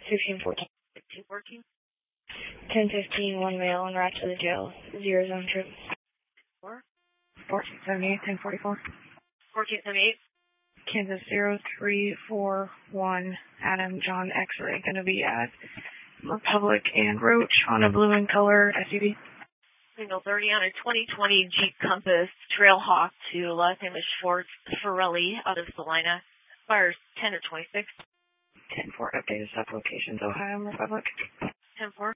1614. 1614. 1015, one male en route to the jail. 0 zone trip. 4. 1478, 1044. 1478. Kansas 0341, Adam John X-ray. Going to be at Republic and Roach on a blue and color SUV. Signal 30 on a 2020 Jeep Compass Trailhawk to last name is Schwartz Ferrelli out of Salina. Fires 10 to 26. 10-4, updated stop locations, Ohio and Republic. 10-4.